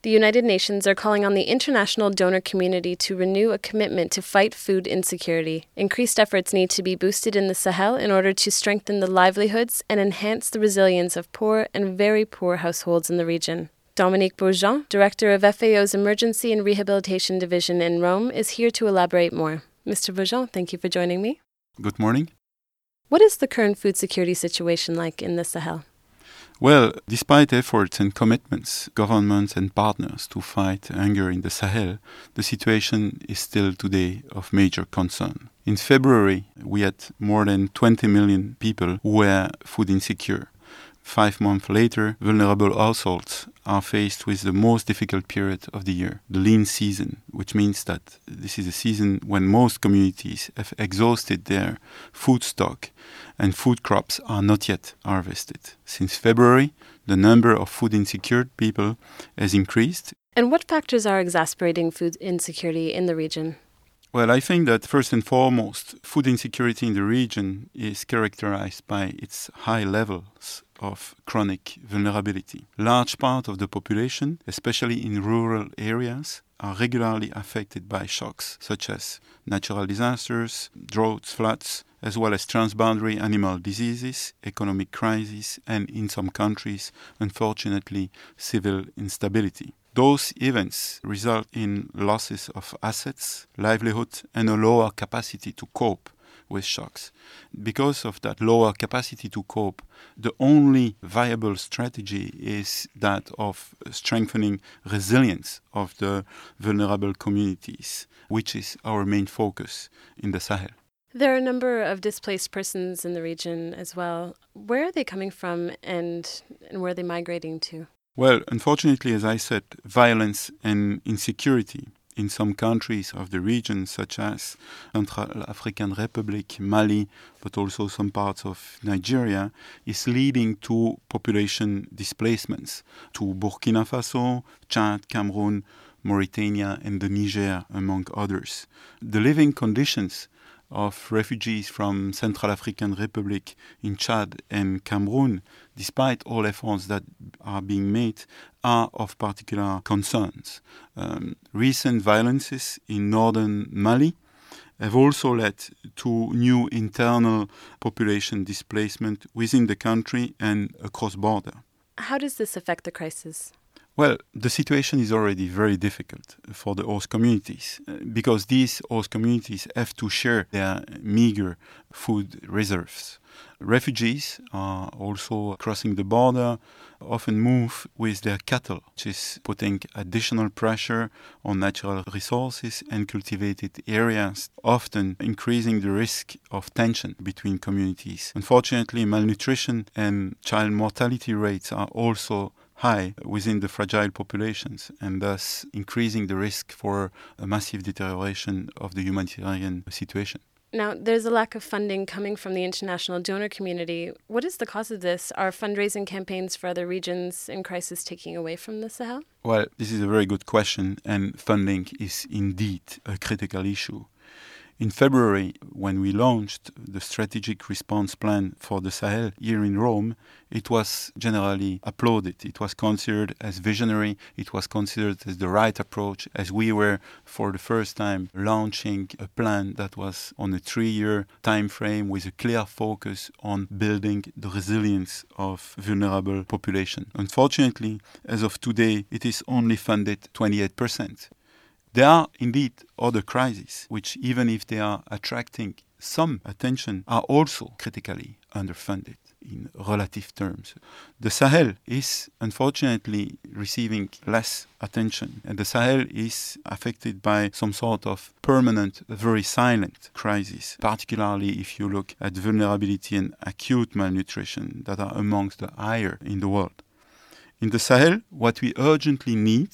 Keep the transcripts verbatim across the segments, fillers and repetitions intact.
The United Nations are calling on the international donor community to renew a commitment to fight food insecurity. Increased efforts need to be boosted in the Sahel in order to strengthen the livelihoods and enhance the resilience of poor and very poor households in the region. Dominique Bourgeon, Director of F A O's Emergency and Rehabilitation Division in Rome, is here to elaborate more. Mister Bourgeon, thank you for joining me. Good morning. What is the current food security situation like in the Sahel? Well, despite efforts and commitments, governments and partners to fight hunger in the Sahel, the situation is still today of major concern. In February, we had more than twenty million people who were food insecure. Five months later, vulnerable households are faced with the most difficult period of the year, the lean season, which means that this is a season when most communities have exhausted their food stock and food crops are not yet harvested. Since February, the number of food insecure people has increased. And what factors are exacerbating food insecurity in the region? Well, I think that first and foremost, food insecurity in the region is characterized by its high levels of chronic vulnerability. Large part of the population, especially in rural areas, are regularly affected by shocks such as natural disasters, droughts, floods, as well as transboundary animal diseases, economic crises, and in some countries, unfortunately, civil instability. Those events result in losses of assets, livelihood, and a lower capacity to cope with shocks. Because of that lower capacity to cope, the only viable strategy is that of strengthening resilience of the vulnerable communities, which is our main focus in the Sahel. There are a number of displaced persons in the region as well. Where are they coming from and, and where are they migrating to? Well, unfortunately, as I said, violence and insecurity in some countries of the region, such as Central African Republic, Mali, but also some parts of Nigeria, is leading to population displacements to Burkina Faso, Chad, Cameroon, Mauritania, and the Niger, among others. The living conditions of refugees from Central African Republic in Chad and Cameroon, despite all efforts that are being made, are of particular concerns. Um, recent violences in northern Mali have also led to new internal population displacement within the country and across border. How does this affect the crisis? Well, the situation is already very difficult for the host communities uh, because these host communities have to share their meager food reserves. Refugees are also crossing the border, often move with their cattle, which is putting additional pressure on natural resources and cultivated areas, often increasing the risk of tension between communities. Unfortunately, malnutrition and child mortality rates are also high within the fragile populations and thus increasing the risk for a massive deterioration of the humanitarian situation. Now, there's a lack of funding coming from the international donor community. What is the cause of this? Are fundraising campaigns for other regions in crisis taking away from the Sahel? Well, this is a very good question, and funding is indeed a critical issue. In February, when we launched the strategic response plan for the Sahel here in Rome, it was generally applauded. It was considered as visionary. It was considered as the right approach, as we were, for the first time, launching a plan that was on a three-year time frame with a clear focus on building the resilience of vulnerable population. Unfortunately, as of today, it is only funded twenty-eight percent. There are indeed other crises, which even if they are attracting some attention, are also critically underfunded in relative terms. The Sahel is unfortunately receiving less attention, and the Sahel is affected by some sort of permanent, very silent crisis, particularly if you look at vulnerability and acute malnutrition that are amongst the higher in the world. In the Sahel, what we urgently need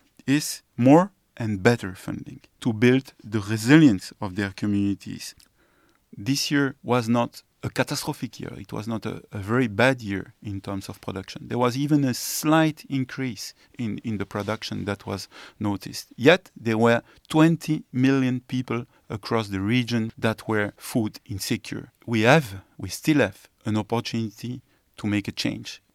is more and better funding to build the resilience of their communities. This year was not a catastrophic year. It was not a, a very bad year in terms of production. There was even a slight increase in, in the production that was noticed. Yet there were twenty million people across the region that were food insecure. We have, we still have an opportunity to make a change